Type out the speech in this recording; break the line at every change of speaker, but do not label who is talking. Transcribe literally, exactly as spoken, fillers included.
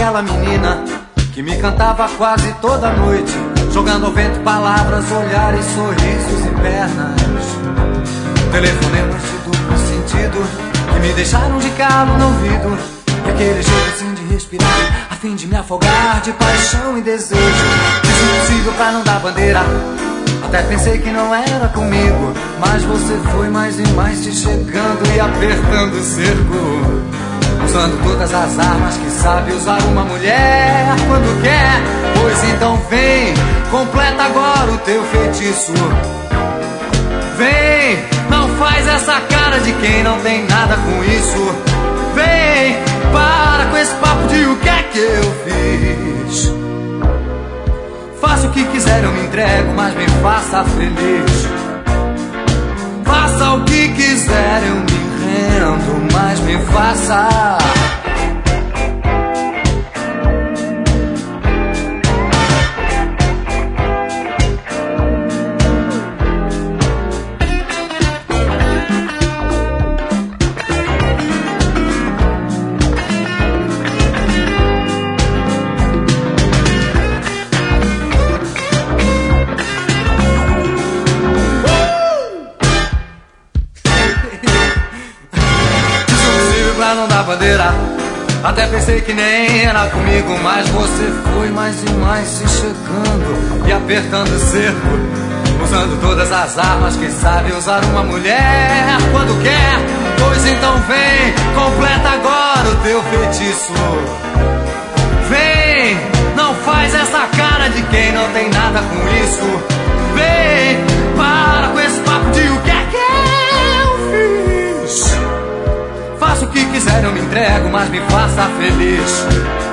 aquela menina que me cantava quase toda noite, jogando ao vento palavras, olhares, sorrisos e pernas. Telefonemas de duplo sentido que me deixaram de calo no ouvido, e aquele jeito assim de respirar, a fim de me afogar de paixão e desejo. Fiz o possível pra não dar bandeira, até pensei que não era comigo, mas você foi mais e mais te chegando e apertando o cerco, usando todas as armas que sabe usar uma mulher quando quer. Pois então vem, completa agora o teu feitiço. Vem, não faz essa cara de quem não tem nada com isso. Vem, para com esse papo de o que é que eu fiz. Faça o que quiser, eu me entrego, mas me faça feliz. Faça o que quiser, eu me rendo, mas me faça. Não dá bandeira, até pensei que nem era comigo, mas você foi mais e mais se chegando e apertando o cerco, usando todas as armas que sabe usar uma mulher quando quer. Pois então vem, completa agora o teu feitiço. Vem, não faz essa cara de quem não tem nada com isso. Vem, para com esse papo de o que é que eu fiz. Faça o que quiser, eu me entrego, mas me faça feliz.